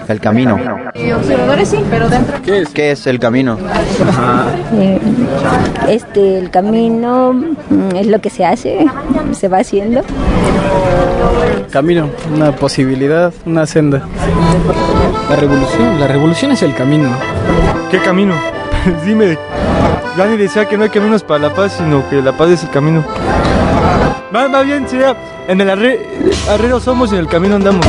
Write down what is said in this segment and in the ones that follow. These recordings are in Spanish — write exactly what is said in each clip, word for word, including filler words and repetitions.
El camino. Eh, observadores sí, pero dentro. ¿Qué es? ¿Qué es el camino? Eh, este, el camino mm, es lo que se hace, se va haciendo. Camino, una posibilidad, una senda. La revolución, la revolución es el camino. ¿Qué camino? Dime. Dani decía que no hay caminos para la paz, sino que la paz es el camino. Más, más bien sería, en el arre, arreo somos y en el camino andamos.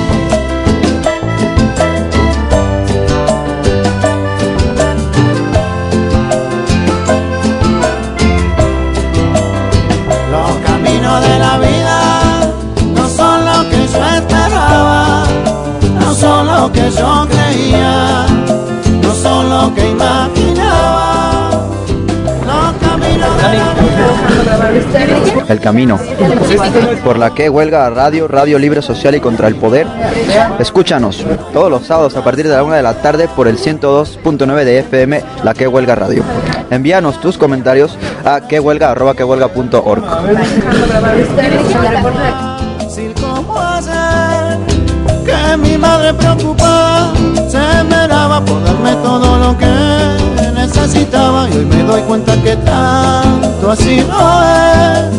Los caminos de la vida no son lo que yo esperaba, no son lo que yo creía, no son lo que imaginaba. Los caminos de la vida. El camino. Por la que huelga radio, Radio Libre Social y Contra el Poder. Escúchanos todos los sábados a partir de la una de la tarde por el ciento dos punto nueve de F M, La Que Huelga Radio. Envíanos tus comentarios a quehuelga arroba quehuelga punto org. ¿Cómo hacer que mi madre preocupada se esmeraba por darme todo lo que necesitaba? Y hoy me doy cuenta que tanto así no es.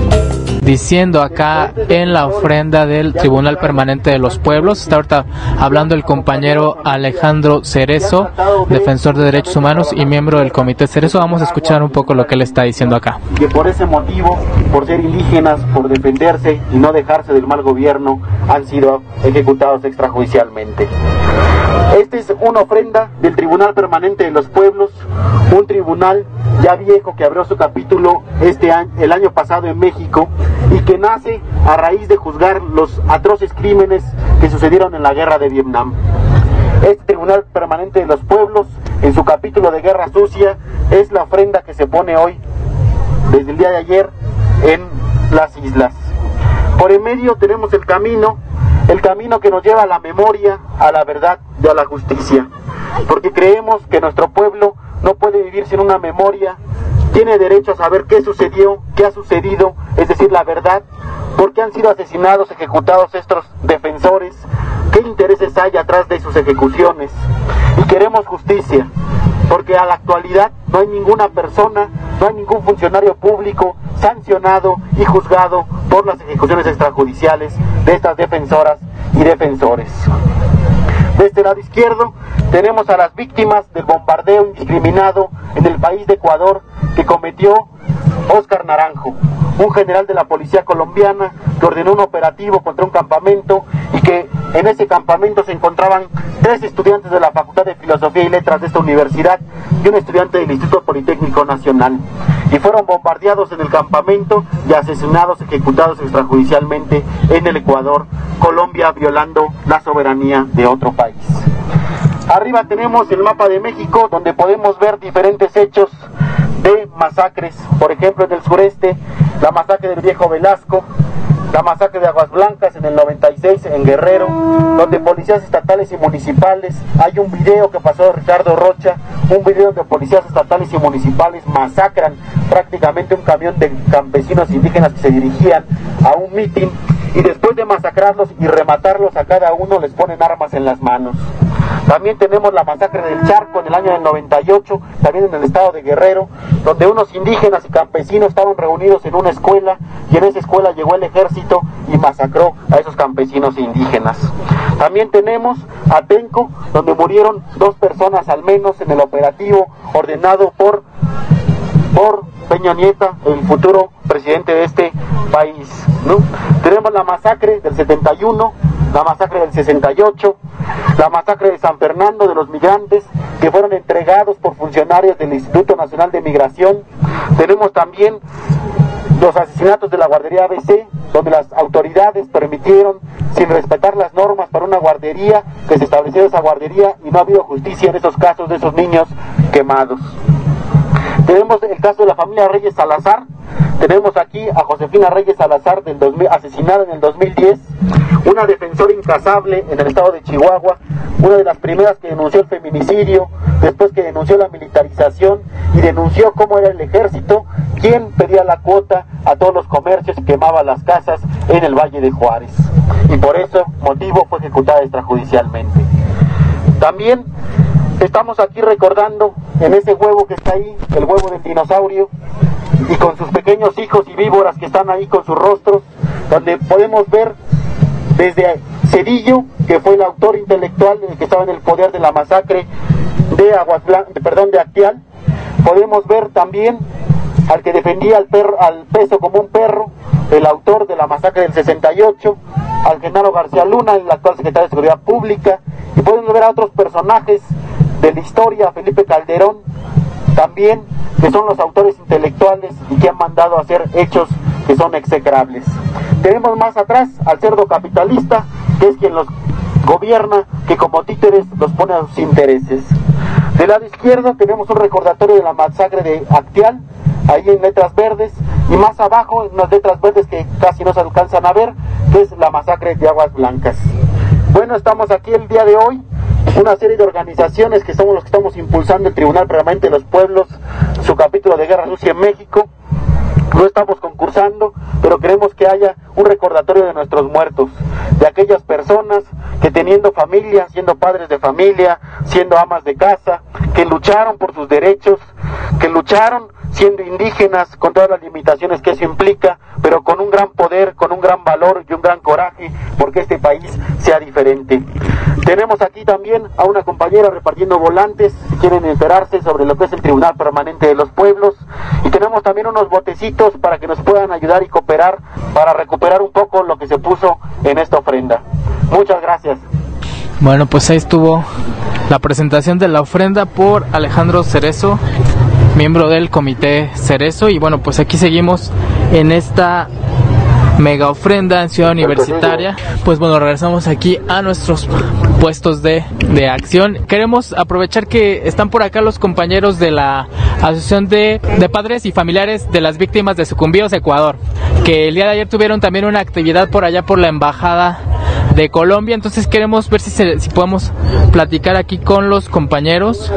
Diciendo acá en la ofrenda del Tribunal Permanente de los Pueblos, está ahorita hablando el compañero Alejandro Cerezo, defensor de derechos humanos y miembro del Comité Cerezo. Vamos a escuchar un poco lo que él está diciendo acá. Que por ese motivo, por ser indígenas, por defenderse y no dejarse del mal gobierno, han sido ejecutados extrajudicialmente. Esta es una ofrenda del Tribunal Permanente de los Pueblos, un tribunal ya viejo que abrió su capítulo este año, el año pasado en México, y que nace a raíz de juzgar los atroces crímenes que sucedieron en la guerra de Vietnam. Este Tribunal Permanente de los Pueblos, en su capítulo de Guerra Sucia, es la ofrenda que se pone hoy, desde el día de ayer, en las islas. Por en medio tenemos el camino, el camino que nos lleva a la memoria, a la verdad y a la justicia, porque creemos que nuestro pueblo no puede vivir sin una memoria, tiene derecho a saber qué sucedió, qué ha sucedido, es decir, la verdad, por qué han sido asesinados, ejecutados estos defensores, qué intereses hay atrás de sus ejecuciones. Y queremos justicia, porque a la actualidad no hay ninguna persona, no hay ningún funcionario público sancionado y juzgado por las ejecuciones extrajudiciales de estas defensoras y defensores. De este lado izquierdo tenemos a las víctimas del bombardeo indiscriminado en el país de Ecuador que cometió Óscar Naranjo, un general de la policía colombiana que ordenó un operativo contra un campamento y que en ese campamento se encontraban tres estudiantes de la Facultad de Filosofía y Letras de esta universidad y un estudiante del Instituto Politécnico Nacional, y fueron bombardeados en el campamento y asesinados, ejecutados extrajudicialmente en el Ecuador, Colombia violando la soberanía de otro país. Arriba tenemos el mapa de México, donde podemos ver diferentes hechos de masacres, por ejemplo en el sureste, la masacre del Viejo Velasco, la masacre de Aguas Blancas en el noventa y seis en Guerrero, donde policías estatales y municipales, hay un video que pasó de Ricardo Rocha, un video donde policías estatales y municipales masacran prácticamente un camión de campesinos indígenas que se dirigían a un mitin, y después de masacrarlos y rematarlos a cada uno les ponen armas en las manos. También tenemos la masacre del Charco en el año del noventa y ocho, también en el estado de Guerrero, donde unos indígenas y campesinos estaban reunidos en una escuela y en esa escuela llegó el ejército y masacró a esos campesinos e indígenas. También tenemos Atenco, donde murieron dos personas al menos en el operativo ordenado por, por Peña Nieto, el futuro presidente de este país, ¿no? Tenemos la masacre del setenta y uno, la masacre del sesenta y ocho, la masacre de San Fernando de los migrantes que fueron entregados por funcionarios del Instituto Nacional de Migración. Tenemos también los asesinatos de la guardería A B C, donde las autoridades permitieron, sin respetar las normas para una guardería, que se estableciera esa guardería y no ha habido justicia en esos casos de esos niños quemados. Tenemos el caso de la familia Reyes Salazar. Tenemos aquí a Josefina Reyes Salazar, del dos mil, asesinada en el dos mil diez, una defensora incansable en el estado de Chihuahua, una de las primeras que denunció el feminicidio, después que denunció la militarización y denunció cómo era el ejército quien pedía la cuota a todos los comercios y quemaba las casas en el Valle de Juárez. Y por eso motivo fue ejecutada extrajudicialmente. También estamos aquí recordando en ese huevo que está ahí, el huevo del dinosaurio, y con sus pequeños hijos y víboras que están ahí con sus rostros, donde podemos ver desde Cedillo, que fue el autor intelectual que estaba en el poder de la masacre de Aguas Blancas, perdón, de Acteal. Podemos ver también al que defendía al, perro, al peso como un perro, el autor de la masacre del sesenta y ocho, al Genaro García Luna, el actual secretario de Seguridad Pública, y podemos ver a otros personajes de la historia, Felipe Calderón, también, que son los autores intelectuales y que han mandado a hacer hechos que son execrables. Tenemos más atrás al cerdo capitalista, que es quien los gobierna, que como títeres los pone a sus intereses. Del lado izquierdo tenemos un recordatorio de la masacre de Acteal, ahí en letras verdes, y más abajo, en unas letras verdes que casi no se alcanzan a ver, que es la masacre de Aguas Blancas. Bueno, estamos aquí el día de hoy, una serie de organizaciones que somos los que estamos impulsando el Tribunal Permanente de los Pueblos, su capítulo de Guerra Sucia en México. No estamos concursando, pero queremos que haya un recordatorio de nuestros muertos, de aquellas personas que teniendo familia, siendo padres de familia, siendo amas de casa, que lucharon por sus derechos, que lucharon siendo indígenas con todas las limitaciones que eso implica, pero con un gran poder, con un gran valor y un gran coraje, porque este país sea diferente. Tenemos aquí también a una compañera repartiendo volantes, si quieren enterarse sobre lo que es el Tribunal Permanente de los Pueblos, y tenemos también unos botecitos para que nos puedan ayudar y cooperar para recuperar un poco lo que se puso en esta ofrenda. Muchas gracias. Bueno, pues ahí estuvo la presentación de la ofrenda por Alejandro Cerezo, miembro del Comité Cerezo, y bueno, pues aquí seguimos en esta mega ofrenda en Ciudad Universitaria. Pues bueno, regresamos aquí a nuestros puestos de, de acción. Queremos aprovechar que están por acá los compañeros de la Asociación de, de Padres y Familiares de las Víctimas de Sucumbíos Ecuador, que el día de ayer tuvieron también una actividad por allá por la Embajada de Colombia. Entonces queremos ver si, se, si podemos platicar aquí con los compañeros.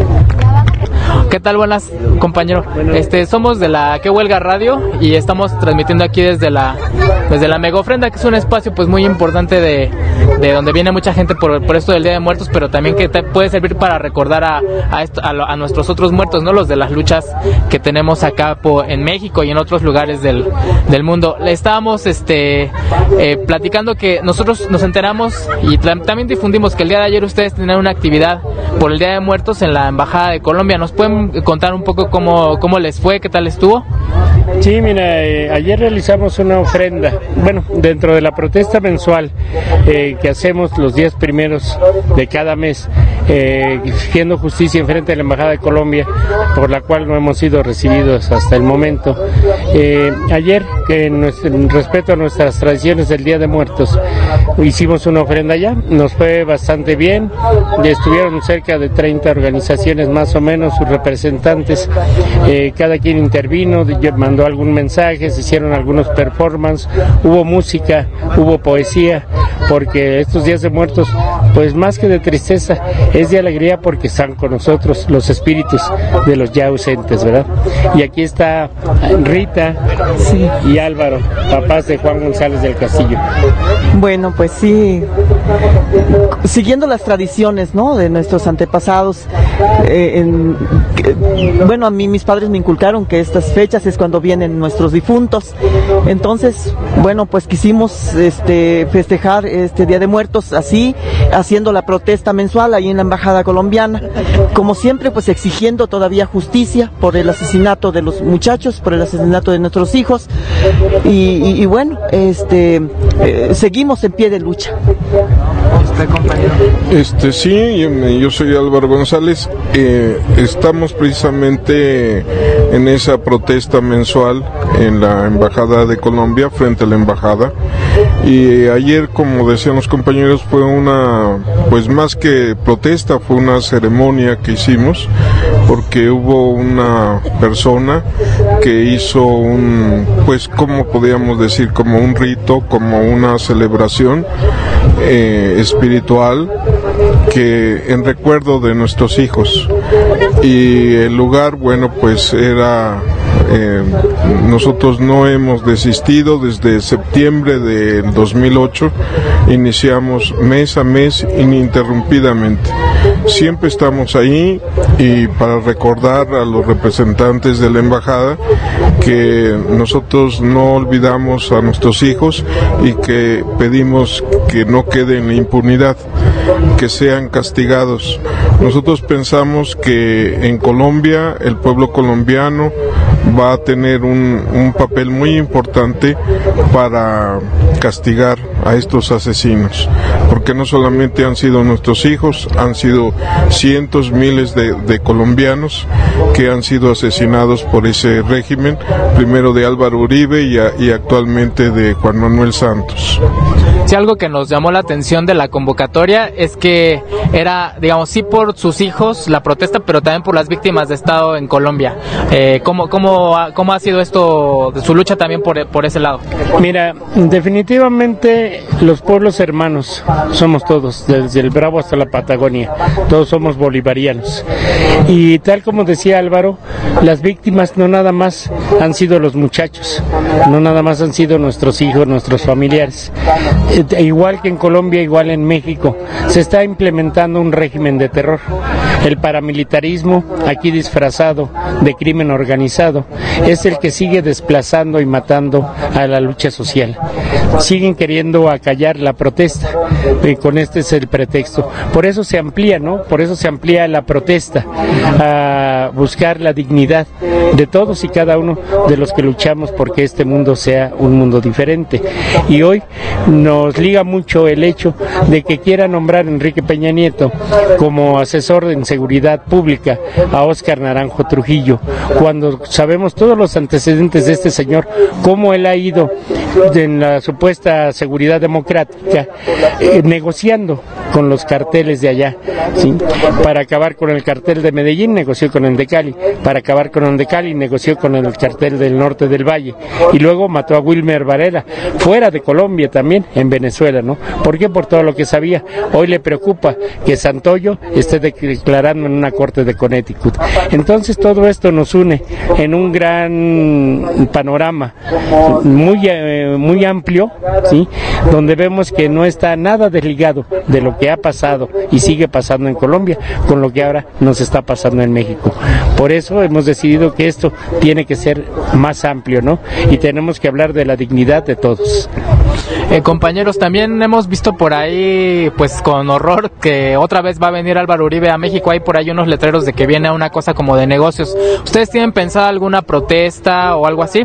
¿Qué tal? Buenas, compañero. Este, somos de la Que Huelga Radio y estamos transmitiendo aquí desde la desde la Mega Ofrenda, que es un espacio pues muy importante de, de donde viene mucha gente por, por esto del Día de Muertos, pero también que te puede servir para recordar a a, esto, a, lo, a nuestros otros muertos, ¿no? Los de las luchas que tenemos acá por, en México y en otros lugares del, del mundo. Le estábamos este eh, platicando que nosotros nos enteramos y también difundimos que el día de ayer ustedes tenían una actividad por el Día de Muertos en la Embajada de Colombia. ¿Nos pueden contar un poco cómo, cómo les fue, qué tal estuvo? Sí, mira, eh, ayer realizamos una ofrenda, bueno, dentro de la protesta mensual eh, que hacemos los días primeros de cada mes, eh, exigiendo justicia en frente de la Embajada de Colombia, por la cual no hemos sido recibidos hasta el momento. Eh, ayer, que en, nuestro, en respeto a nuestras tradiciones del Día de Muertos, hicimos una ofrenda allá, nos fue bastante bien, y estuvieron cerca de treinta organizaciones más o menos, sus representantes, eh, cada quien intervino, mandó algún mensaje, se hicieron algunos performances, hubo música, hubo poesía, porque estos días de muertos, pues más que de tristeza, es de alegría porque están con nosotros los espíritus de los ya ausentes, ¿verdad? Y aquí está Rita sí. y Álvaro, papás de Juan González del Castillo. Bueno, pues sí, siguiendo las tradiciones, ¿no?, de nuestros antepasados, eh, en, que, bueno, a mí mis padres me inculcaron que estas fechas es cuando vienen nuestros difuntos, entonces, bueno, pues quisimos este, festejar este Día de Muertos así, haciendo la protesta mensual ahí en la Embajada colombiana, como siempre, pues exigiendo todavía justicia por el asesinato de los muchachos, por el asesinato de nuestros hijos, y, y, y bueno, este, eh, seguimos en pie de lucha. ¿Usted, compañero? Este, sí, yo, yo soy Álvaro González, eh, estamos precisamente en esa protesta mensual en la Embajada de Colombia, frente a la Embajada, y ayer, como decían los compañeros, fue una, pues más que protesta, fue una ceremonia que hicimos, porque hubo una persona que hizo un, pues como podríamos decir, como un rito, como una celebración eh, espiritual, que en recuerdo de nuestros hijos, y el lugar, bueno, pues era Eh, nosotros no hemos desistido. Desde septiembre del dos mil ocho iniciamos mes a mes ininterrumpidamente. Siempre estamos ahí, y para recordar a los representantes de la embajada que nosotros no olvidamos a nuestros hijos y que pedimos que no quede en la impunidad, que sean castigados. Nosotros pensamos que en Colombia el pueblo colombiano va a tener un, un papel muy importante para castigar a estos asesinos, porque no solamente han sido nuestros hijos, han sido cientos, miles de, de colombianos que han sido asesinados por ese régimen, primero de Álvaro Uribe y, a, y actualmente de Juan Manuel Santos. Sí, algo que nos llamó la atención de la convocatoria es que era, digamos, sí por sus hijos la protesta, pero también por las víctimas de Estado en Colombia. Eh, ¿cómo, cómo, ha, ¿Cómo ha sido esto, su lucha también por, por ese lado? Mira, definitivamente los pueblos hermanos somos todos, desde el Bravo hasta la Patagonia, todos somos bolivarianos. Y tal como decía Álvaro, las víctimas no nada más han sido los muchachos, no nada más han sido nuestros hijos, nuestros familiares. Eh, igual que en Colombia, igual en México, se está implementando un régimen de terror. El paramilitarismo, aquí disfrazado de crimen organizado, es el que sigue desplazando y matando a la lucha social. Siguen queriendo acallar la protesta, y con este es el pretexto. Por eso se amplía, ¿no? Por eso se amplía la protesta a buscar la dignidad de todos y cada uno de los que luchamos porque este mundo sea un mundo diferente. Y hoy nos liga mucho el hecho de que quiera nombrar a Enrique Peña Nieto como asesor en seguridad pública a Óscar Naranjo Trujillo, cuando sabemos todos los antecedentes de este señor, cómo él ha ido en la supuesta seguridad democrática eh, negociando con los carteles de allá, ¿sí? Para acabar con el cartel de Medellín negoció con el de Cali, para acabar con el de Cali negoció con el cartel del norte del Valle, y luego mató a Wilmer Varela fuera de Colombia también, en Venezuela, ¿no? ¿Por qué? Por todo lo que sabía. Hoy le preocupa que Santoyo esté declarando en una corte de Connecticut. Entonces todo esto nos une en un gran panorama muy, eh, muy amplio, ¿sí? Donde vemos que no está nada desligado de lo que ha pasado y sigue pasando en Colombia con lo que ahora nos está pasando en México. Por eso hemos decidido que esto tiene que ser más amplio, ¿no? Y tenemos que hablar de la dignidad de todos. Eh, compañeros, también hemos visto por ahí, pues con horror, que otra vez va a venir Álvaro Uribe a México. Hay por ahí unos letreros de que viene a una cosa como de negocios. ¿Ustedes tienen pensado alguna protesta o algo así?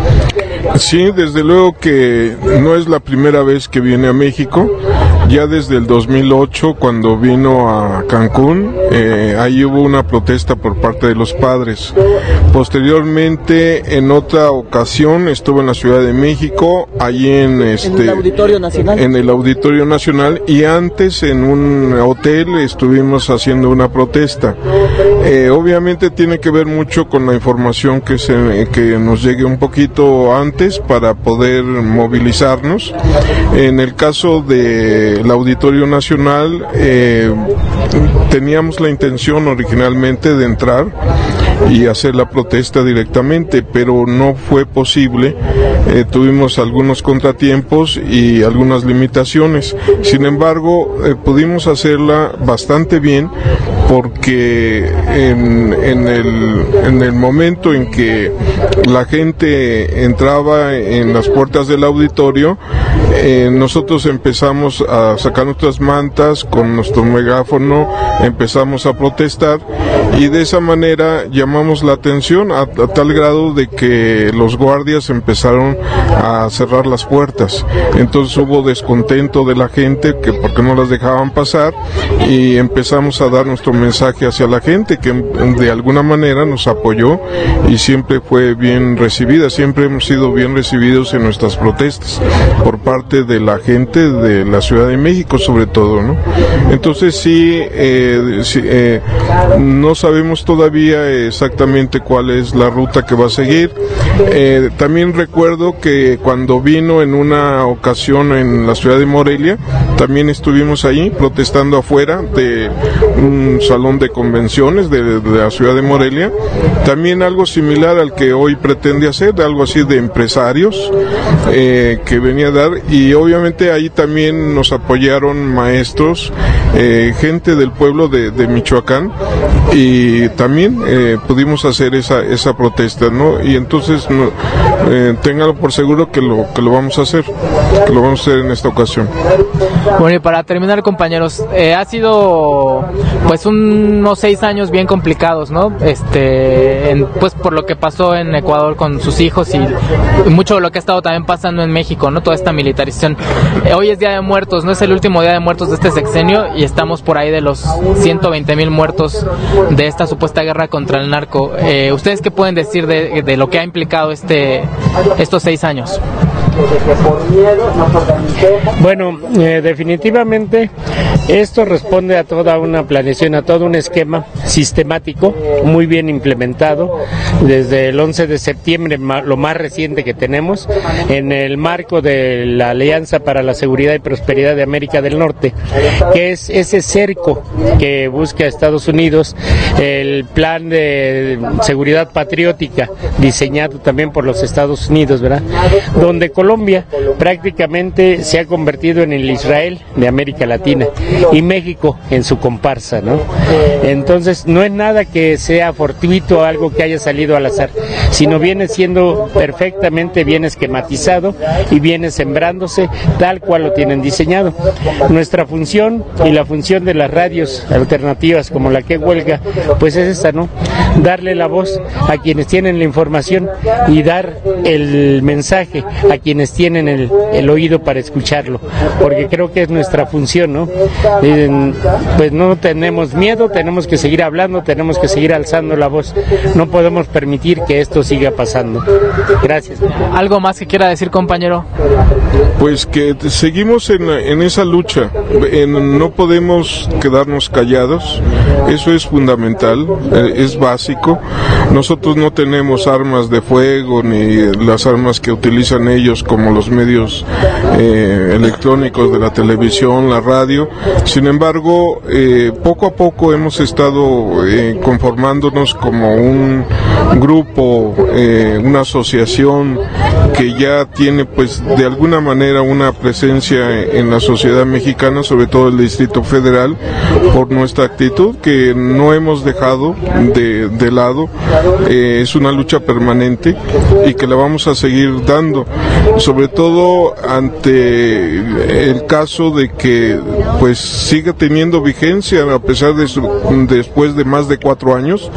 Sí, desde luego que no es la primera vez que viene a México. Ya desde el dos mil ocho, cuando vino a Cancún, eh, ahí hubo una protesta por parte de los padres. Posteriormente, en otra ocasión, estuvo en la Ciudad de México, allí en este, en el Auditorio Nacional. En el Auditorio Nacional, y antes en un hotel estuvimos haciendo una protesta. Eh, obviamente tiene que ver mucho con la información que se, que nos llegue un poquito antes para poder movilizarnos. En el caso de el Auditorio Nacional, eh, teníamos la intención originalmente de entrar y hacer la protesta directamente, pero no fue posible. Eh, tuvimos algunos contratiempos y algunas limitaciones. Sin embargo, eh, pudimos hacerla bastante bien, porque en, en, el, en el momento en que la gente entraba en las puertas del auditorio, eh, nosotros empezamos a sacar nuestras mantas con nuestro megáfono, empezamos a protestar, y de esa manera llamamos la atención a, a tal grado de que los guardias empezaron a cerrar las puertas. Entonces hubo descontento de la gente, que porque no las dejaban pasar, y empezamos a dar nuestro mensaje hacia la gente, que de alguna manera nos apoyó y siempre fue bien recibida. Siempre hemos sido bien recibidos en nuestras protestas por parte de la gente de la Ciudad de México, sobre todo, ¿no? Entonces sí, eh, sí eh, nos sabemos todavía exactamente cuál es la ruta que va a seguir. Eh, también recuerdo que cuando vino en una ocasión en la ciudad de Morelia, también estuvimos ahí protestando afuera de un salón de convenciones de, de la ciudad de Morelia. También algo similar al que hoy pretende hacer, algo así de empresarios eh, que venía a dar, y obviamente ahí también nos apoyaron maestros, eh, gente del pueblo de, de Michoacán, y también eh, pudimos hacer esa esa protesta, ¿no? Y entonces no, eh, téngalo por seguro que lo que lo vamos a hacer, que lo vamos a hacer en esta ocasión. Bueno, y para terminar, compañeros, eh, ha sido pues un, unos seis años bien complicados, ¿no? Este, en, pues por lo que pasó en Ecuador con sus hijos y, y mucho de lo que ha estado también pasando en México, ¿no? Toda esta militarización. Eh, hoy es Día de Muertos, no es el último Día de Muertos de este sexenio y estamos por ahí de los ciento veinte mil muertos de esta supuesta guerra contra el narco. Eh, ¿Ustedes qué pueden decir de, de lo que ha implicado este estos seis años? Bueno, eh, definitivamente esto responde a toda una planeación, a todo un esquema sistemático, muy bien implementado, desde el once de septiembre, lo más reciente que tenemos, en el marco de la Alianza para la Seguridad y Prosperidad de América del Norte, que es ese cerco que busca Estados Unidos, el plan de seguridad patriótica diseñado también por los Estados Unidos, ¿verdad? Donde Colombia prácticamente se ha convertido en el Israel de América Latina y México en su comparsa, ¿no? Entonces no es nada que sea fortuito, algo que haya salido al azar, sino viene siendo perfectamente bien esquematizado y viene sembrándose tal cual lo tienen diseñado. Nuestra función y la función de las radios alternativas como la que huelga, pues es esta, ¿no? Darle la voz a quienes tienen la información y dar el mensaje a quienes tienen el, el oído para escucharlo, porque creo que es nuestra función, ¿no? Eh, pues no tenemos miedo, tenemos que seguir hablando, tenemos que seguir alzando la voz, no podemos permitir que esto siga pasando. Gracias. ¿Algo más que quiera decir, compañero? Pues que seguimos en, en esa lucha, en, no podemos quedarnos callados, eso es fundamental, eh, es básico. Nosotros no tenemos armas de fuego ni las armas que utilizan ellos como los medios eh, electrónicos de la televisión, la radio. Sin embargo, eh, poco a poco hemos estado eh, conformándonos como un grupo, eh, una asociación que ya tiene pues de alguna manera una presencia en la sociedad mexicana, sobre todo el Distrito Federal, por nuestra actitud que no hemos dejado de, de lado. Eh, es una lucha permanente y que la vamos a seguir dando, sobre todo ante el caso de que pues siga teniendo vigencia a pesar de su, después de más de cuatro años.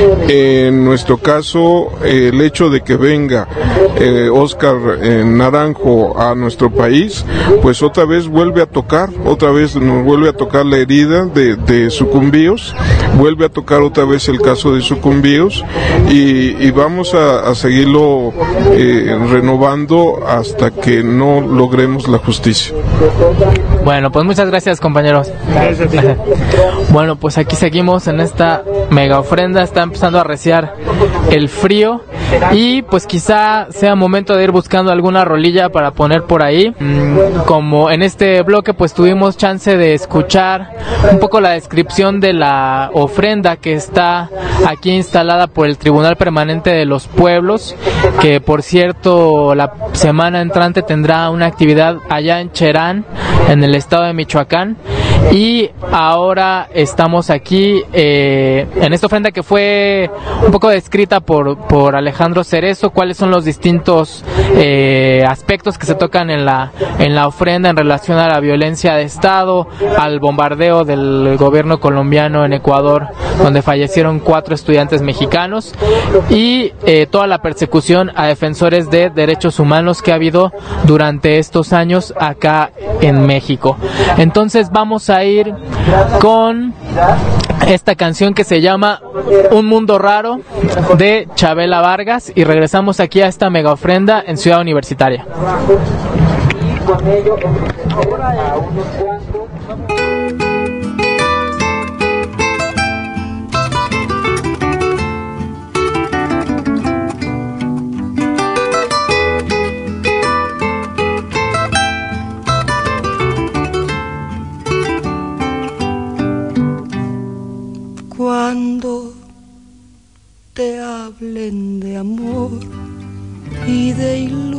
En nuestro caso, el hecho de que venga eh, Óscar eh, Naranjo a nuestro país, pues otra vez vuelve a tocar, otra vez nos vuelve a tocar la herida de, de Sucumbíos, vuelve a tocar otra vez el caso de Sucumbíos y, y vamos a, a seguirlo eh, renovando hasta que no logremos la justicia. Bueno, pues muchas gracias, compañeros. Gracias. Bueno, pues aquí seguimos en esta mega ofrenda, está empezando a arreciar el frío y pues quizá sea momento de ir buscando alguna rolilla para poner por ahí. Como en este bloque pues tuvimos chance de escuchar un poco la descripción de la ofrenda que está aquí instalada por el Tribunal Permanente de los Pueblos, que por cierto la semana entrante tendrá una actividad allá en Cherán, en el estado de Michoacán. Y ahora estamos aquí eh, en esta ofrenda que fue un poco descrita por, por Alejandro Cerezo, cuáles son los distintos eh, aspectos que se tocan en la, en la ofrenda en relación a la violencia de Estado, al bombardeo del gobierno colombiano en Ecuador, donde fallecieron cuatro estudiantes mexicanos, y eh, toda la persecución a defensores de derechos humanos que ha habido durante estos años acá en México. Entonces vamos a ir con esta canción que se llama Un Mundo Raro de Chabela Vargas y regresamos aquí a esta mega ofrenda en Ciudad Universitaria.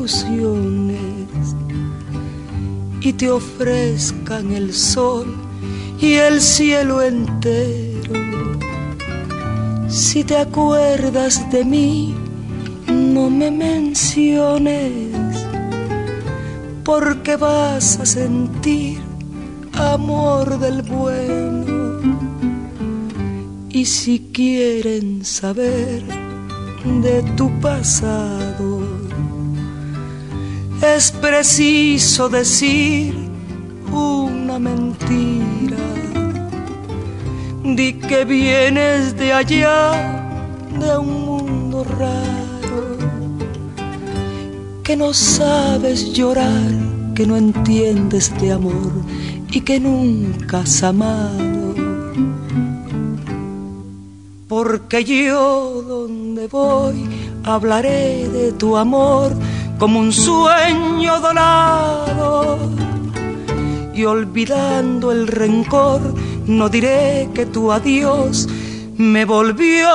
ilusiones y te ofrezcan el sol y el cielo entero. Si te acuerdas de mí, no me menciones, porque vas a sentir amor del bueno. Y si quieren saber de tu pasado, es preciso decir una mentira. Di que vienes de allá, de un mundo raro, que no sabes llorar, que no entiendes de amor y que nunca has amado. Porque yo donde voy hablaré de tu amor como un sueño dorado, y olvidando el rencor no diré que tu adiós me volvió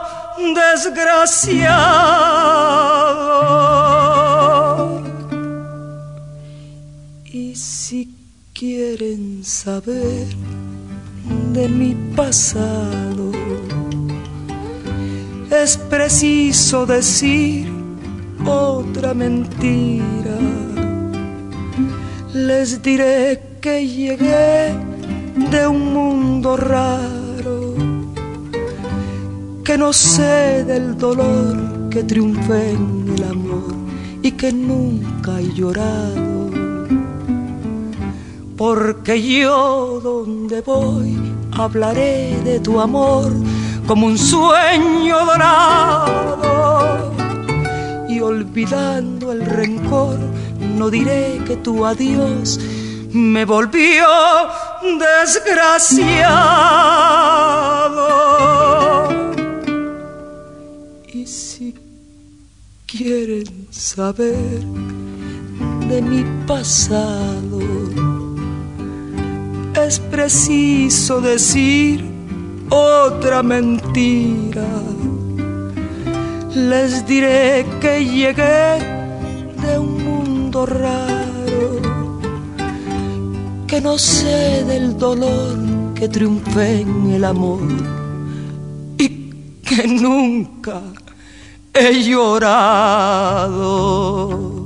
desgraciado. Y si quieren saber de mi pasado, es preciso decir otra mentira. Les diré que llegué de un mundo raro, que no sé del dolor, que triunfé en el amor y que nunca he llorado. Porque yo donde voy hablaré de tu amor como un sueño dorado, y olvidando el rencor no diré que tu adiós me volvió desgraciado. Y si quieren saber de mi pasado, es preciso decir otra mentira. Les diré que llegué de un mundo raro, que no sé del dolor, que triunfé en el amor y que nunca he llorado.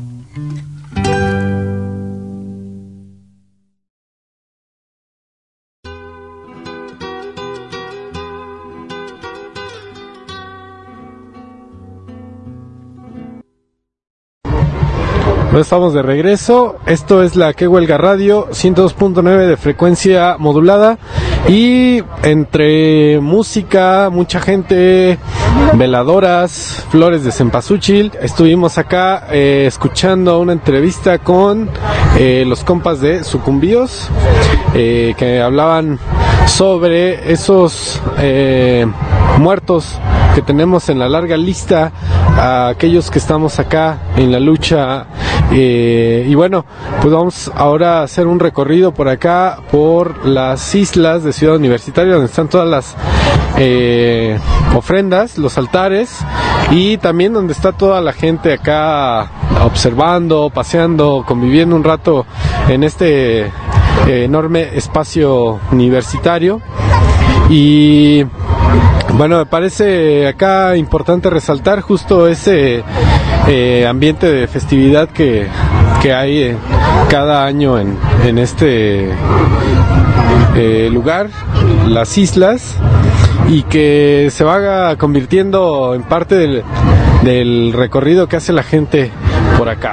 Estamos de regreso, esto es la Que Huelga Radio, ciento dos punto nueve de frecuencia modulada, y entre música, mucha gente, veladoras, flores de cempasúchil, estuvimos acá eh, escuchando una entrevista con eh, los compas de Sucumbíos, eh, que hablaban sobre esos eh, muertos que tenemos en la larga lista, a aquellos que estamos acá en la lucha. Eh, y bueno, pues vamos ahora a hacer un recorrido por acá, por las islas de Ciudad Universitaria, donde están todas las eh, ofrendas, los altares, y también donde está toda la gente acá observando, paseando, conviviendo un rato en este eh, enorme espacio universitario. Y bueno, me parece acá importante resaltar justo ese eh, ambiente de festividad que, que hay eh, cada año en, en este eh, lugar, las islas, y que se va convirtiendo en parte del, del recorrido que hace la gente por acá.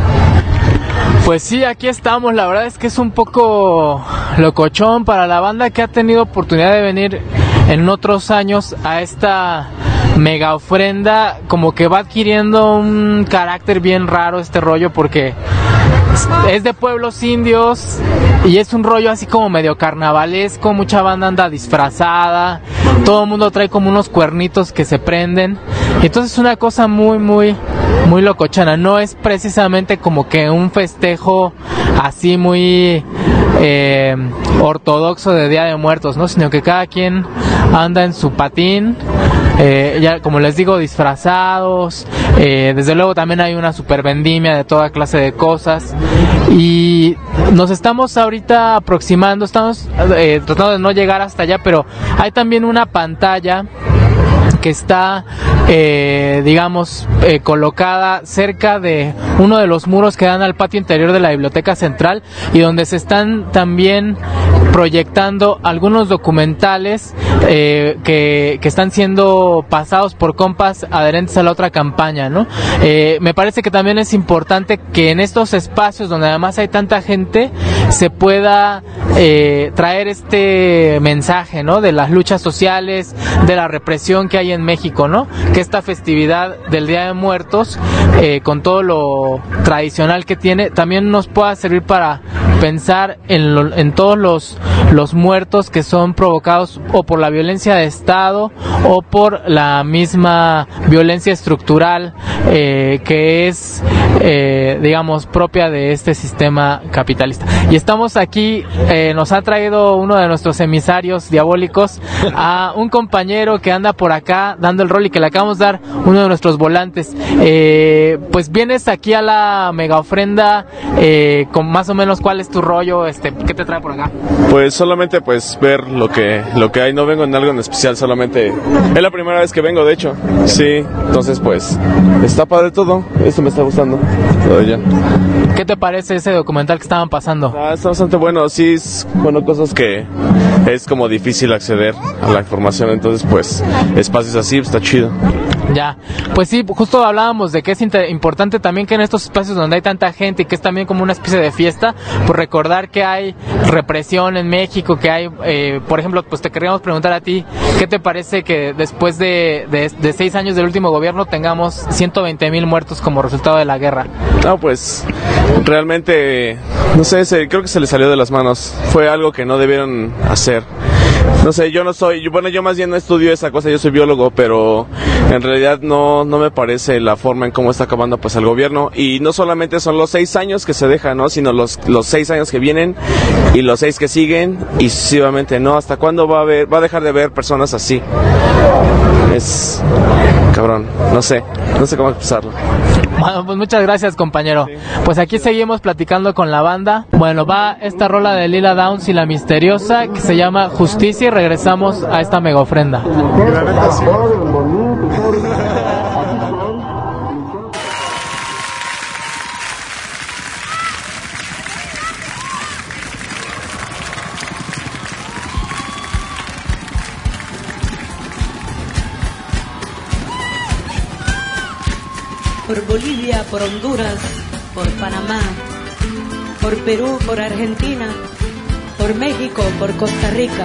Pues sí, aquí estamos. La verdad es que es un poco locochón para la banda que ha tenido oportunidad de venir en otros años a esta mega ofrenda. Como que va adquiriendo un carácter bien raro este rollo, porque es de pueblos indios y es un rollo así como medio carnavalesco. Mucha banda anda disfrazada, todo el mundo trae como unos cuernitos que se prenden, entonces es una cosa muy muy muy locochana. No es precisamente como que un festejo así muy eh, ortodoxo de Día de Muertos, ¿no? Sino que cada quien anda en su patín eh, ya como les digo, disfrazados, eh, desde luego también hay una super vendimia de toda clase de cosas, y nos estamos ahorita aproximando, estamos eh, tratando de no llegar hasta allá, pero hay también una pantalla que está, eh, digamos, eh, colocada cerca de uno de los muros que dan al patio interior de la Biblioteca Central, y donde se están también proyectando algunos documentales eh, que, que están siendo pasados por compas adherentes a la otra campaña, ¿no? Eh, me parece que también es importante que en estos espacios donde además hay tanta gente se pueda eh, traer este mensaje, ¿no? De las luchas sociales, de la represión que hay en México, ¿no? Que esta festividad del Día de Muertos, eh, con todo lo tradicional que tiene, también nos pueda servir para pensar en, lo, en todos los, los muertos que son provocados o por la violencia de Estado o por la misma violencia estructural eh, que es, eh, digamos, propia de este sistema capitalista. Y estamos aquí, eh, nos ha traído uno de nuestros emisarios diabólicos a un compañero que anda por acá dando el rol y que le acabamos de dar uno de nuestros volantes. Eh, pues vienes aquí a la mega ofrenda, eh, con más o menos cuál es tu rollo, este, ¿qué te trae por acá? Pues solamente pues ver lo que lo que hay, no vengo en algo en especial, solamente es la primera vez que vengo, de hecho, sí, entonces pues está padre todo, esto me está gustando, todo ya. ¿Qué te parece ese documental que estaban pasando? Ah, está bastante bueno, sí, es, bueno, cosas que es como difícil acceder a la información, entonces pues espacios así, pues, está chido. Ya, pues sí, justo hablábamos de que es inter- importante también que en estos espacios donde hay tanta gente y que es también como una especie de fiesta, pues recordar que hay represión en México, que hay, eh, por ejemplo, pues te queríamos preguntar a ti, ¿qué te parece que después de, de, de seis años del último gobierno tengamos ciento veinte mil muertos como resultado de la guerra? No, pues realmente, no sé, se, creo que se les salió de las manos, fue algo que no debieron hacer. No sé, yo no soy, bueno, yo más bien no estudio esa cosa, yo soy biólogo, pero en realidad no, no me parece la forma en cómo está acabando pues el gobierno, y no solamente son los seis años que se dejan, ¿no? Sino los, los seis años que vienen y los seis que siguen y sucesivamente, ¿no? ¿Hasta cuándo va a haber, va a dejar de haber personas así? Es cabrón, no sé, no sé cómo expresarlo. Bueno, pues muchas gracias, compañero. Sí. Pues aquí seguimos platicando con la banda. Bueno, va esta rola de Lila Downs y La Misteriosa que se llama Justicia, y regresamos a esta mega ofrenda. Por Bolivia, por Honduras, por Panamá, por Perú, por Argentina, por México, por Costa Rica.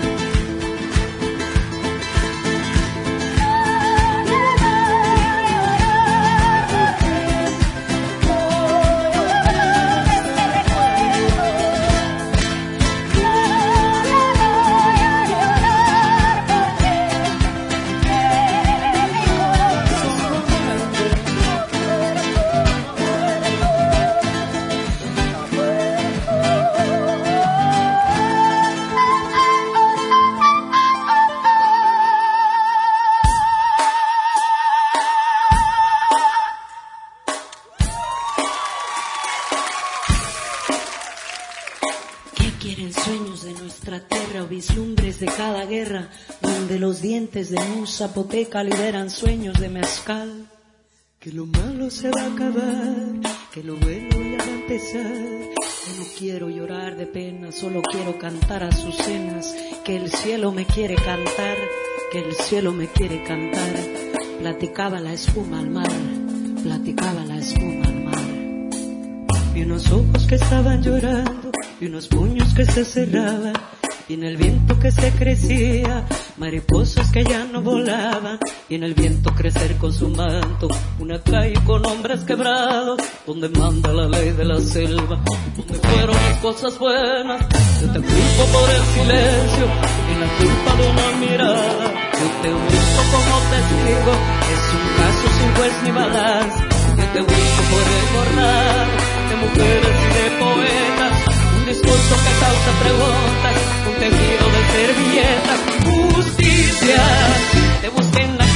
Vislumbres de cada guerra, donde los dientes de un zapoteca liberan sueños de mezcal. Que lo malo se va a acabar, que lo bueno ya va a empezar. Yo no quiero llorar de pena, solo quiero cantar azucenas. Que el cielo me quiere cantar, que el cielo me quiere cantar. Platicaba la espuma al mar, platicaba la espuma al mar. Y unos ojos que estaban llorando, y unos puños que se cerraban. Y en el viento que se crecía, mariposas que ya no volaban. Y en el viento crecer con su manto, una calle con hombres quebrados, donde manda la ley de la selva, donde fueron las cosas buenas. Yo te culpo por el silencio y la culpa de una mirada. Yo te uso como testigo, es un caso sin juez ni balanza. Yo te uso por recordar de mujeres y de poetas, un discurso que causa preguntas, un tejido de servilletas. Justicia, te busqué en la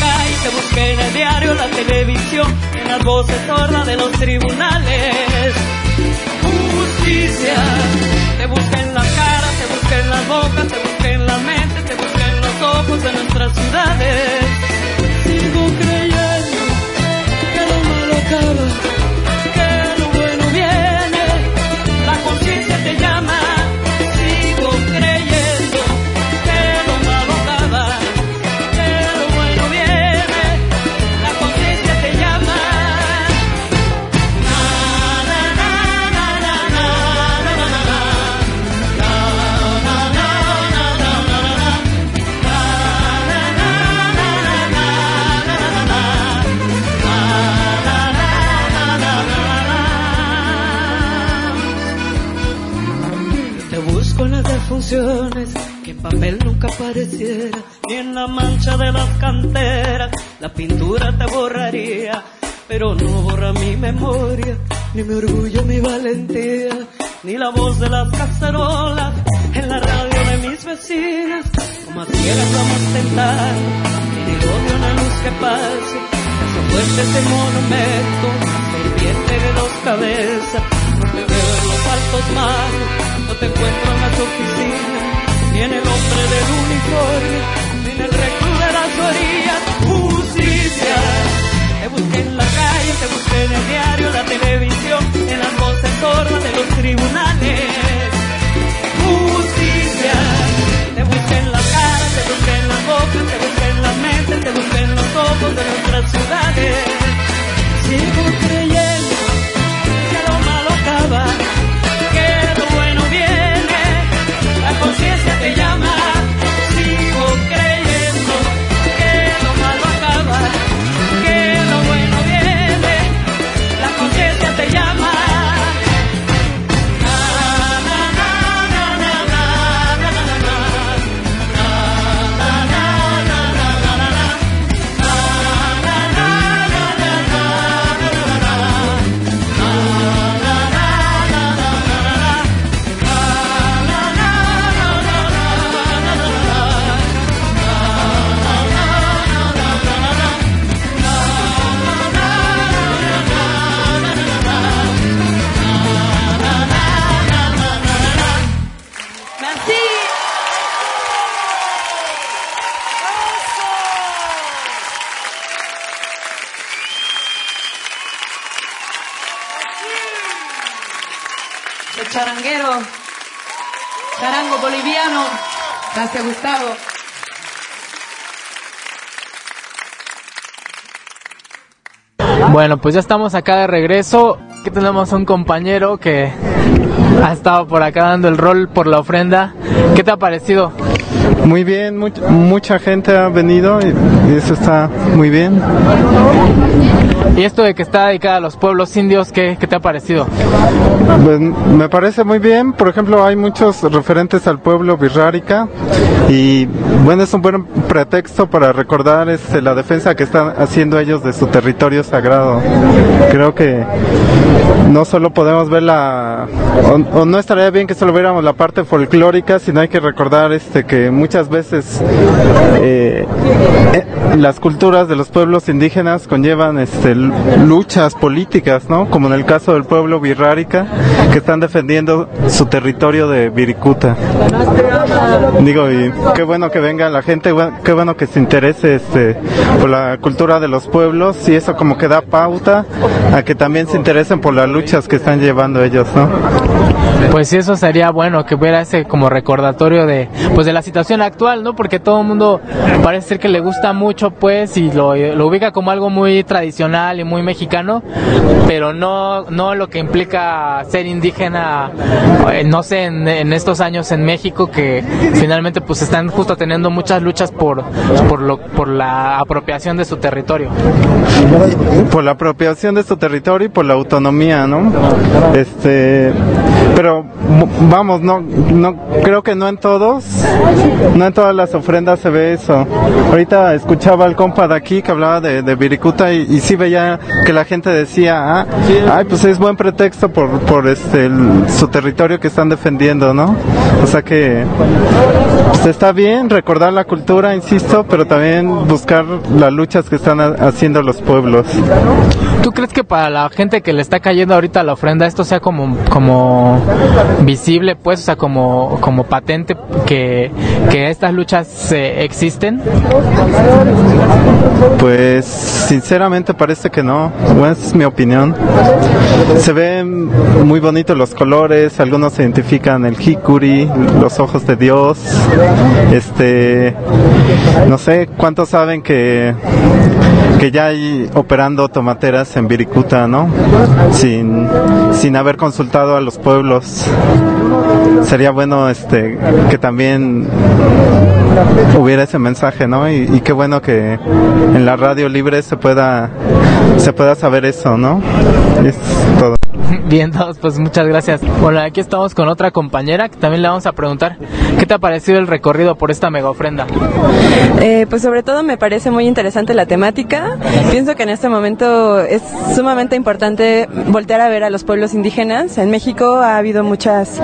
las voces sordas de los tribunales. Justicia, te busca en la cara, te busca en las bocas, te busca en la mente, te busca en los ojos de nuestras ciudades. Sigo creyendo que lo malo acaba, que lo bueno viene, la conciencia te llama. Sigo creyendo que lo malo acaba, que lo bueno viene, la conciencia te llama. Con las defunciones que en papel nunca apareciera, ni en la mancha de las canteras la pintura te borraría, pero no borra mi memoria, ni mi orgullo, mi valentía, ni la voz de las cacerolas en la radio de mis vecinas. Como a ciegas vamos a tentar, ni el odio una luz que pase, que se fuerte ese monumento, serpiente de dos cabezas. No te veo en los altos mares, no te encuentro en las oficinas, ni en el hombre del uniforme, ni en el reclu de las orillas. Justicia, te busqué en la calle, te busqué en el diario, la televisión, en las voces sordas de los tribunales. Justicia, te busqué en la cara, te busqué en las bocas, te busqué en la mente, te busqué en los ojos de nuestras ciudades. Sigo creyendo que lo malo acaba, que lo bueno viene, la conciencia te llama. Sigo creyendo que lo malo acaba, que lo bueno viene, la conciencia te llama. El charanguero, charango boliviano. Gracias, Gustavo. Bueno, pues ya estamos acá de regreso. Aquí tenemos a un compañero que ha estado por acá dando el rol por la ofrenda. ¿Qué te ha parecido? Muy bien, much, mucha gente ha venido y, y eso está muy bien. ¿Y esto de que está dedicada a los pueblos indios, qué, qué te ha parecido? Pues me parece muy bien. Por ejemplo, hay muchos referentes al pueblo Wixárika y bueno, es un buen pretexto para recordar este, la defensa que están haciendo ellos de su territorio sagrado. Creo que no solo podemos ver la, o, o no estaría bien que solo viéramos la parte folclórica, sino hay que recordar este que muchas veces eh, eh, las culturas de los pueblos indígenas conllevan este, luchas políticas, ¿no? Como en el caso del pueblo Wixárika, que están defendiendo su territorio de Wirikuta. Digo, y qué bueno que venga la gente, qué bueno que se interese este, por la cultura de los pueblos, y eso como que da pauta a que también se interesen por las luchas que están llevando ellos, ¿no? Pues sí, eso sería bueno, que hubiera ese como recordatorio de pues de la situación actual, ¿no? Porque todo el mundo parece ser que le gusta mucho, pues, y lo, lo ubica como algo muy tradicional y muy mexicano, pero no no lo que implica ser indígena, eh, no sé, en, en estos años en México, que finalmente pues están justo teniendo muchas luchas por por lo por la apropiación de su territorio. Por la apropiación de su territorio y por la autonomía, ¿no? Este, pero vamos, no no creo que no en todos, no en todas las ofrendas se ve eso. Ahorita escuchaba al compa de aquí que hablaba de, de Wirikuta y, y sí veía que la gente decía, ah, ay, pues es buen pretexto por por este el, su territorio que están defendiendo, ¿no? O sea que pues está bien recordar la cultura, insisto, pero también buscar las luchas que están a, haciendo los pueblos. ¿Tú crees que para la gente que le está cayendo ahorita la ofrenda esto sea como como visible, pues, o sea, como como patente que, que estas luchas eh, existen? Pues sinceramente parece que no, bueno, esa es mi opinión. Se ven muy bonitos los colores, algunos identifican el jicuri, los ojos de Dios, este, no sé cuántos saben que que ya hay operando tomateras en Viricuta, ¿no? Sin, sin haber consultado a los pueblos. Sería bueno este que también hubiera ese mensaje, ¿no? Y, y qué bueno que en la radio libre se pueda se pueda saber eso, ¿no? Es todo. Bien, todos, pues muchas gracias. Bueno, aquí estamos con otra compañera que también le vamos a preguntar ¿qué te ha parecido el recorrido por esta mega ofrenda? Eh, pues sobre todo me parece muy interesante la temática. Pienso que en este momento es sumamente importante voltear a ver a los pueblos indígenas. En México ha habido muchas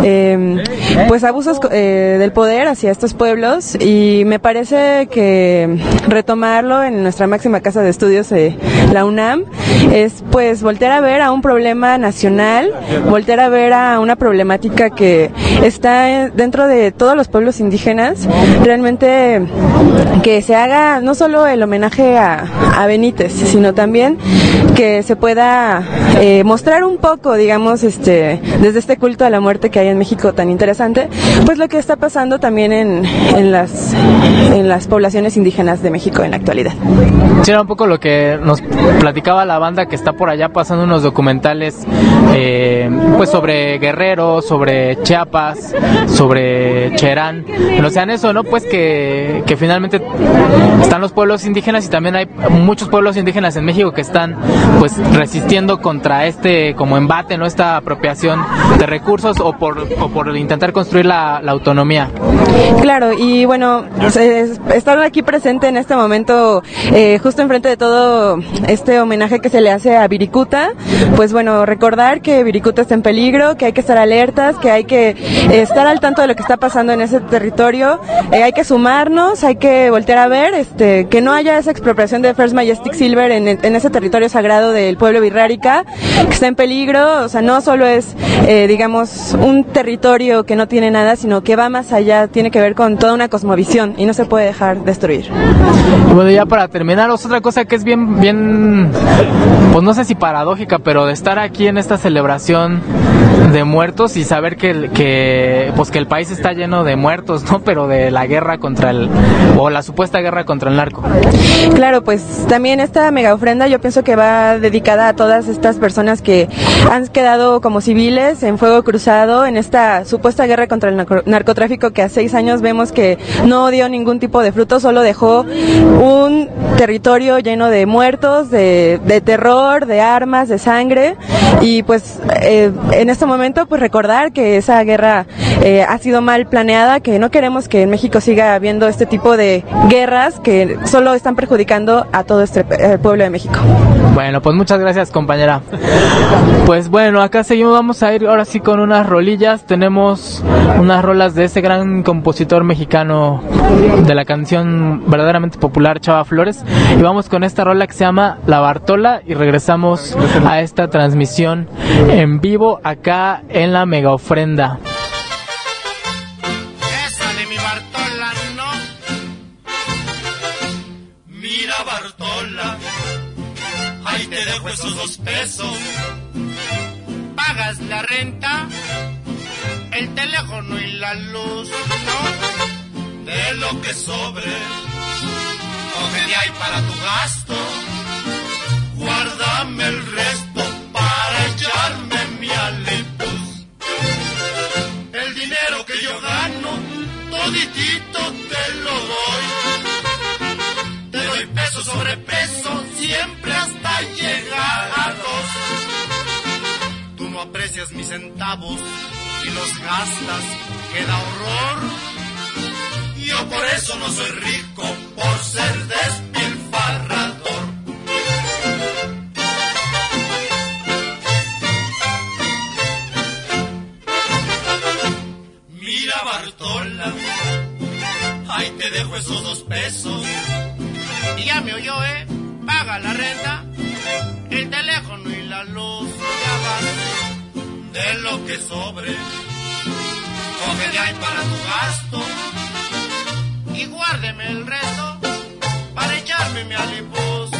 eh, pues abusos eh, del poder hacia estos pueblos y me parece que retomarlo en nuestra máxima casa de estudios, eh, la UNAM, es pues voltear a ver a un problema nacional, voltear a ver a una problemática que está dentro de todos los pueblos indígenas, realmente que se haga no solo el homenaje a, a Benítez, sino también que se pueda eh, mostrar un poco, digamos, este, desde este culto a la muerte que hay en México tan interesante, pues lo que está pasando también en, en las en las poblaciones indígenas de México en la actualidad. Sí, era un poco lo que nos platicaba la banda que está por allá pasando unos documentales eh, pues sobre Guerrero, sobre Chiapas, sobre Cherán, o sea, en eso, ¿no? Pues que, que finalmente están los pueblos indígenas y también hay muchos pueblos indígenas en México que están pues resistiendo contra este como embate, ¿no? Esta apropiación de recursos o por, o por intentar construir la, la autonomía. Claro, y bueno, estar aquí presente en este momento, eh, justo enfrente de todo este homenaje que se le hace a Viricuta, pues bueno, recordar que Viricuta está en peligro, que hay que estar alertas, que hay que eh, estar al tanto de lo que está pasando en ese territorio, eh, hay que sumarnos, hay que voltear a ver, este, que no haya esa expropiación de First Majestic Silver en, en ese territorio sagrado del pueblo birrárica, que está en peligro, o sea, no solo es, eh, digamos, un territorio que no tiene nada, sino que va más allá, tiene que ver con toda una cosmovisión y no se puede dejar destruir. Y bueno, ya para terminar, otra cosa que es bien, bien, pues no sé si paradójica, pero de estar aquí en esta celebración de muertos y saber que, que pues que el país está lleno de muertos, ¿no? Pero de la guerra contra el, o la supuesta guerra contra el narco. Claro, pues también esta mega ofrenda yo pienso que va dedicada a todas estas personas que han quedado como civiles en fuego cruzado en esta supuesta guerra contra el narco- narcotráfico que a seis años vemos que no dio ningún tipo de fruto, solo dejó un territorio lleno de muertos, de, de terror, de armas, de sangre y pues eh, en este momento pues recordar que esa guerra eh, ha sido mal planeada, que no queremos que en México siga habiendo este tipo de guerras que solo están perjudicando a todo este eh, pueblo de México. Bueno, pues muchas gracias, compañera. Pues bueno, acá seguimos, vamos a ir ahora sí con unas rolillas. Tenemos unas rolas de ese gran compositor mexicano de la canción verdaderamente popular, Chava Flores, y vamos con esta rola que se llama La Bartola y regresamos a esta transmisión en vivo acá en la mega ofrenda. Esa de mi Bartola, no. Mira, Bartola, ahí te dejo esos dos pesos. Pagas la renta, el teléfono y la luz, ¿no? De lo que sobre, coge de ahí para tu gasto. Guárdame el resto para echarme mi alipus. El dinero que yo gano, toditito te lo doy. Te doy peso sobre peso, siempre hasta llegar a dos. Tú no aprecias mis centavos y los gastas, queda horror. Yo por eso no soy rico, por ser despilfarrador. Mira, Bartola, ahí te dejo esos dos pesos. Y ya me oyó, ¿eh? Paga la renta, el teléfono y la luz, ya basta de lo que sobre. Coge de ahí para tu gasto y guárdeme el resto para echarme mi alipuz.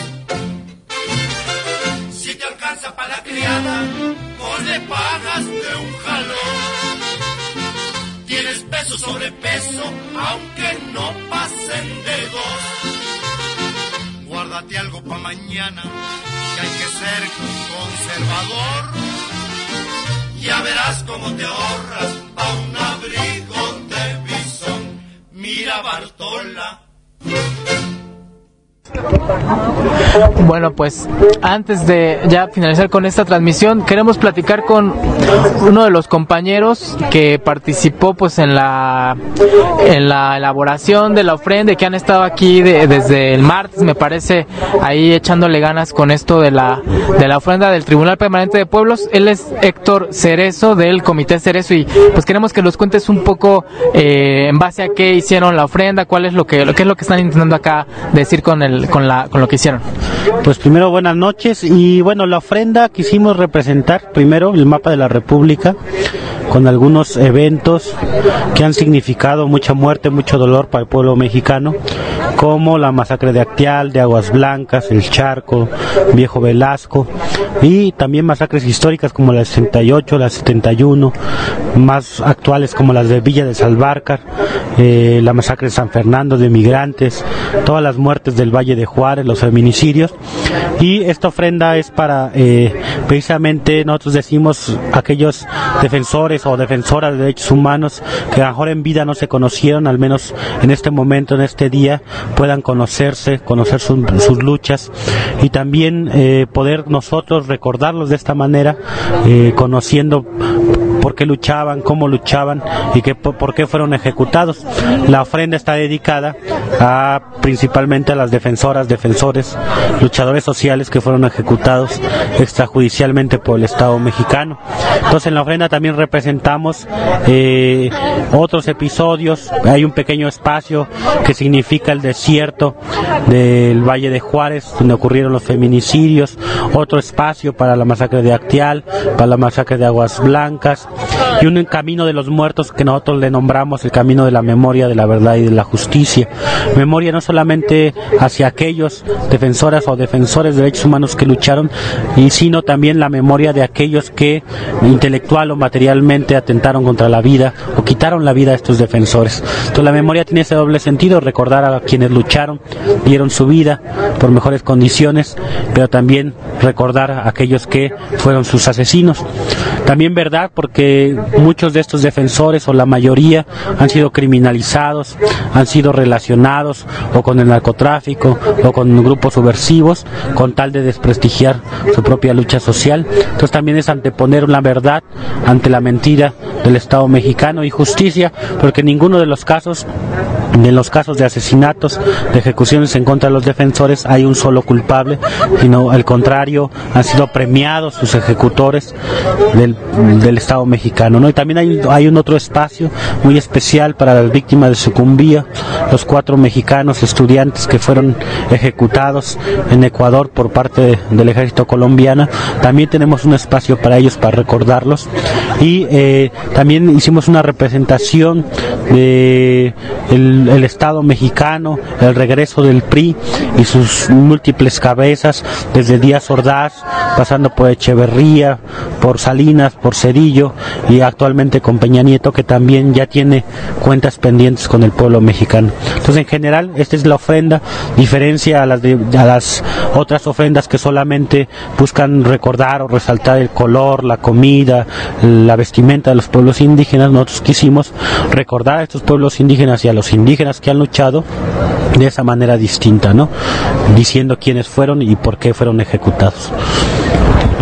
Si te alcanza para la criada, pues le pagas de un jalón. Tienes peso sobre peso, aunque no pasen de dos. Guárdate algo pa' mañana, que hay que ser conservador. Ya verás cómo te ahorras a un abrigo de bisón. Mira, Bartola. Bueno, pues antes de ya finalizar con esta transmisión, queremos platicar con uno de los compañeros que participó pues en la en la elaboración de la ofrenda, que han estado aquí de, desde el martes, me parece, ahí echándole ganas con esto de la de la ofrenda del Tribunal Permanente de Pueblos. Él es Héctor Cerezo, del Comité Cerezo, y pues queremos que nos cuentes un poco eh, en base a qué hicieron la ofrenda, cuál es lo que lo que es lo que están intentando acá decir con el con la con lo que hicieron. Pues primero buenas noches, y bueno, la ofrenda quisimos representar primero el mapa de la República con algunos eventos que han significado mucha muerte, mucho dolor para el pueblo mexicano, como la masacre de Acteal, de Aguas Blancas, el Charco, Viejo Velasco, y también masacres históricas como la sesenta y ocho, la setenta y uno, más actuales como las de Villa de Salvarcar, eh, la masacre de San Fernando, de migrantes, todas las muertes del Valle de Juárez, los feminicidios. Y esta ofrenda es para, eh, precisamente nosotros decimos, aquellos defensores o defensoras de derechos humanos que a lo mejor en vida no se conocieron, al menos en este momento, en este día, puedan conocerse, conocer su, sus luchas, y también eh, poder nosotros recordarlos de esta manera, eh, conociendo por qué luchaban, cómo luchaban y que, por qué fueron ejecutados. La ofrenda está dedicada a, principalmente a las defensoras, defensores, luchadores sociales que fueron ejecutados extrajudicialmente por el Estado mexicano. Entonces en la ofrenda también representamos eh, otros episodios. Hay un pequeño espacio que significa el desierto del Valle de Juárez, donde ocurrieron los feminicidios, otro espacio para la masacre de Acteal, para la masacre de Aguas Blancas, y un camino de los muertos que nosotros le nombramos el camino de la memoria, de la verdad y de la justicia. Memoria no solamente hacia aquellos defensoras o defensores de derechos humanos que lucharon, y sino también la memoria de aquellos que intelectual o materialmente atentaron contra la vida o quitaron la vida a estos defensores. Entonces la memoria tiene ese doble sentido: recordar a quienes lucharon, dieron su vida por mejores condiciones, pero también recordar a aquellos que fueron sus asesinos. También verdad, porque muchos de estos defensores, o la mayoría, han sido criminalizados, han sido relacionados o con el narcotráfico o con grupos subversivos, con tal de desprestigiar su propia lucha social. Entonces también es anteponer una verdad ante la mentira del Estado mexicano, y justicia, porque ninguno de los casos En los casos de asesinatos, de ejecuciones en contra de los defensores, hay un solo culpable, sino al contrario, han sido premiados sus ejecutores del, del Estado mexicano, ¿no? Y también hay, hay un otro espacio muy especial para las víctimas de Sucumbía, los cuatro mexicanos estudiantes que fueron ejecutados en Ecuador por parte de, del ejército colombiano. También tenemos un espacio para ellos, para recordarlos. Y eh, también hicimos una representación de el, el Estado mexicano, el regreso del P R I y sus múltiples cabezas, desde Díaz Ordaz, pasando por Echeverría, por Salinas, por Cedillo, y actualmente con Peña Nieto, que también ya tiene cuentas pendientes con el pueblo mexicano. Entonces, en general, esta es la ofrenda, diferencia a las, de, a las otras ofrendas que solamente buscan recordar o resaltar el color, la comida, la vestimenta de los pueblos indígenas. Nosotros quisimos recordar a estos pueblos indígenas y a los indígenas que han luchado de esa manera distinta, ¿no? Diciendo quiénes fueron y por qué fueron ejecutados.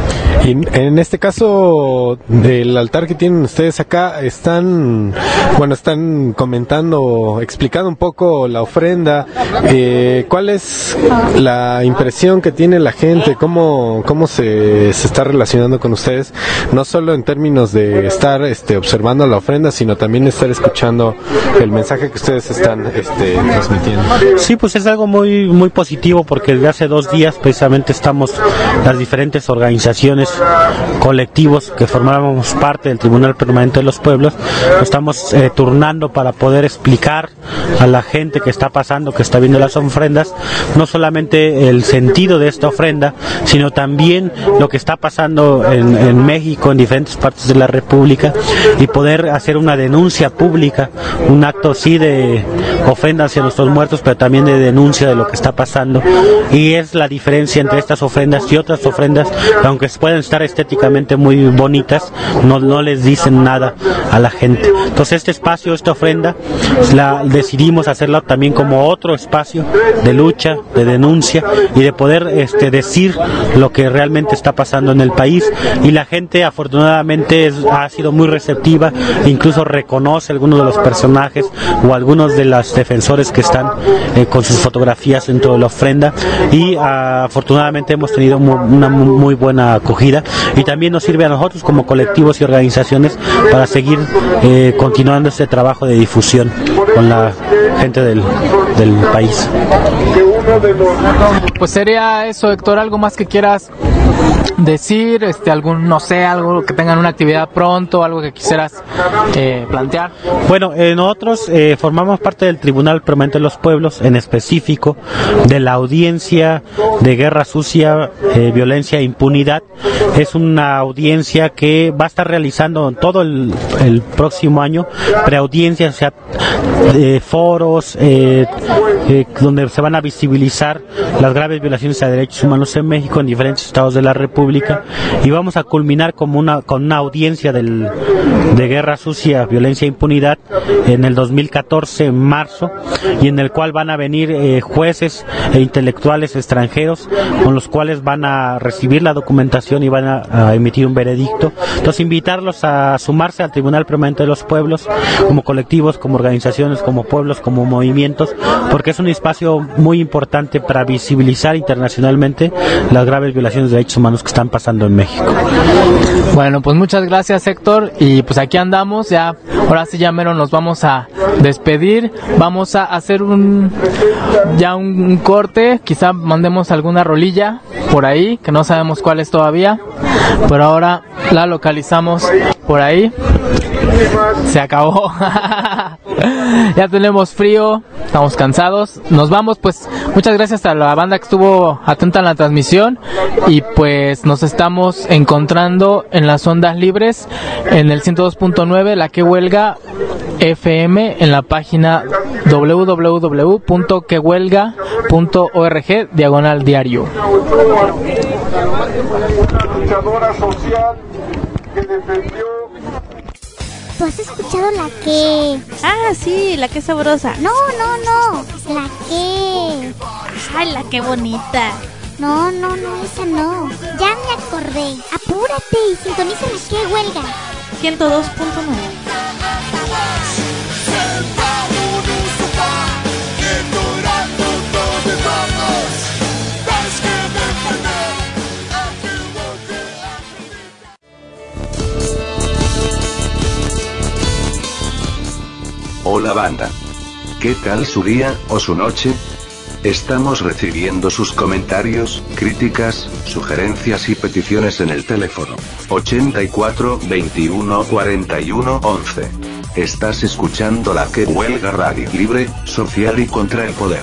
Y en, en este caso del altar que tienen ustedes acá, están, bueno, están comentando, explicando un poco la ofrenda. Eh, ¿Cuál es la impresión que tiene la gente? ¿Cómo, cómo se, se está relacionando con ustedes? No solo en términos de estar este, observando la ofrenda, sino también estar escuchando el mensaje que ustedes están este, transmitiendo. Sí, pues es algo muy muy positivo, porque desde hace dos días precisamente estamos las diferentes organizaciones, colectivos que formamos parte del Tribunal Permanente de los Pueblos, nos estamos eh, turnando para poder explicar a la gente que está pasando, que está viendo las ofrendas, no solamente el sentido de esta ofrenda, sino también lo que está pasando en, en México, en diferentes partes de la República, y poder hacer una denuncia pública, un acto sí de ofrenda hacia nuestros muertos, pero también de denuncia de lo que está pasando. Y es la diferencia entre estas ofrendas y otras ofrendas que, aunque pueden estar estéticamente muy bonitas, no, no les dicen nada a la gente. Entonces este espacio, esta ofrenda, la decidimos hacerla también como otro espacio de lucha, de denuncia y de poder este, decir lo que realmente está pasando en el país. Y la gente afortunadamente es, ha sido muy receptiva, incluso reconoce algunos de los personajes o algunos de los defensores que están eh, con sus fotografías dentro de la ofrenda, y uh, afortunadamente hemos tenido mu una muy buena acogida, y también nos sirve a nosotros como colectivos y organizaciones para seguir eh, continuando este trabajo de difusión con la gente del, del país. Pues sería eso, Héctor, algo más que quieras decir, este, algún, no sé, algo que tengan una actividad pronto, algo que quisieras eh, plantear. Bueno, eh, nosotros eh, formamos parte del Tribunal Permanente de los Pueblos, en específico de la audiencia de guerra sucia, eh, violencia e impunidad. Es una audiencia que va a estar realizando todo el, el próximo año, preaudiencias, o sea, eh, foros eh, eh, donde se van a visibilizar las graves violaciones a derechos humanos en México, en diferentes estados de la República, y vamos a culminar como una, con una audiencia del, de guerra sucia, violencia e impunidad en el dos mil catorce, en marzo, y en el cual van a venir eh, jueces e intelectuales extranjeros con los cuales van a recibir la documentación y van a, a emitir un veredicto. Entonces, invitarlos a sumarse al Tribunal Permanente de los Pueblos como colectivos, como organizaciones, como pueblos, como movimientos, porque es un espacio muy importante para visibilizar internacionalmente las graves violaciones de derechos humanos que están pasando en México. Bueno, pues muchas gracias, Héctor, y pues aquí andamos, ya, ahora sí ya mero nos vamos a despedir, vamos a hacer un ya un, un corte, quizá mandemos alguna rolilla por ahí, que no sabemos cuál es todavía, pero ahora la localizamos por ahí. Se acabó. Ya tenemos frío, estamos cansados. Nos vamos, pues muchas gracias a la banda que estuvo atenta en la transmisión, y pues nos estamos encontrando en las ondas libres en el ciento dos punto nueve, La Que Huelga F M, en la página doble u doble u doble u punto que huelga punto org diagonal diario. ¿Tú has escuchado la que? Ah, sí, la que sabrosa. No, no, no, la que. Ay, la que bonita. No, no, no, esa no. Ya me acordé. Apúrate y sintoniza La Que Huelga. ciento dos punto nueve. Hola banda. ¿Qué tal su día, o su noche? Estamos recibiendo sus comentarios, críticas, sugerencias y peticiones en el teléfono ochenta y cuatro, veintiuno, cuarenta y uno, once. Estás escuchando La Que Huelga Radio libre, social y contra el poder.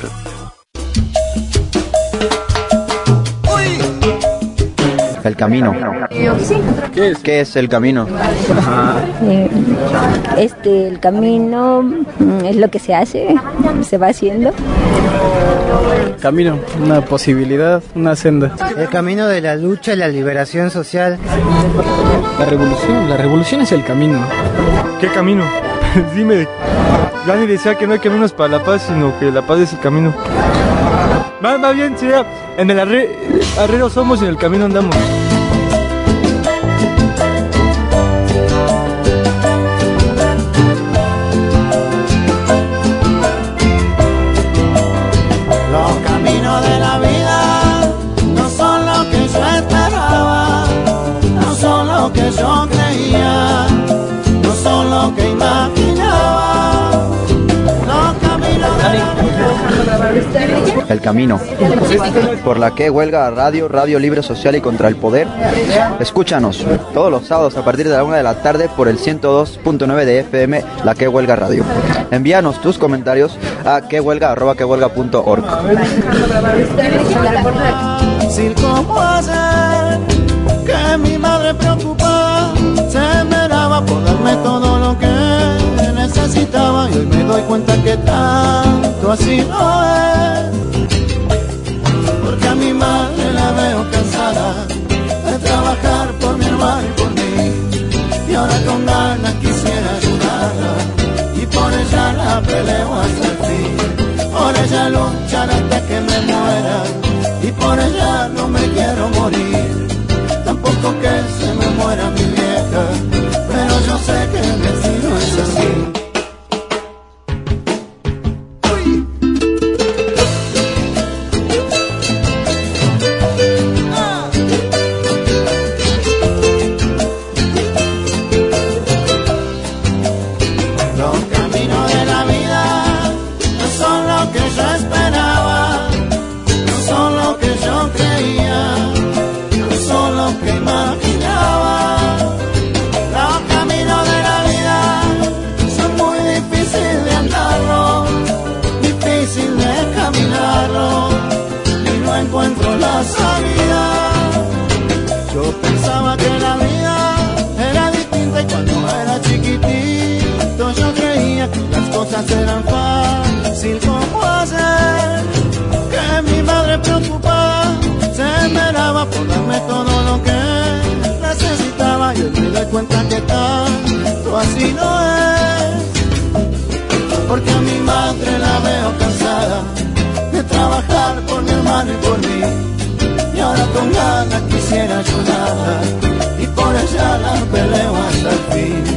El camino. ¿Qué es? ¿Qué es el camino? Eh, este, el camino mm, es lo que se hace, se va haciendo. Camino, una posibilidad, una senda. El camino de la lucha y la liberación social. La revolución, la revolución es el camino. ¿Qué camino? Dime. Gandhi decía que no hay caminos para la paz, sino que la paz es el camino. Más, más bien sería, en el arre, arrero somos y en el camino andamos. que imaginaba. Los caminos de la vida. El camino. Por la que huelga radio, Radio Libre Social y contra el Poder. Escúchanos todos los sábados a partir de la una de la tarde por el ciento dos punto nueve de F M, La Que Huelga Radio. Envíanos tus comentarios a quehuelga arroba quehuelga punto org. Sin cómo hacer que mi madre preocupada se me daba por darme todo lo que necesitaba, y hoy me doy cuenta que tanto así no es, porque a mi madre la veo cansada de trabajar por mi hermano y por mí, y ahora con ganas quisiera ayudarla, y por ella la peleo hasta el fin, por ella luchar hasta que me muera, y por ella no me quiero morir, tampoco que se me muera mi vieja, pero yo sé que el destino es así. Encuentro la salida. Yo pensaba que la vida era distinta, y cuando era chiquitito yo creía que las cosas eran fácil como hacer que mi madre preocupada se me daba por darme todo lo que necesitaba, y hoy me doy cuenta que tanto así no es, porque a mi madre la veo cansada de trabajar por mi hermano y por mí, y ahora con ganas quisiera ayudarla, y por ella la peleo hasta el fin.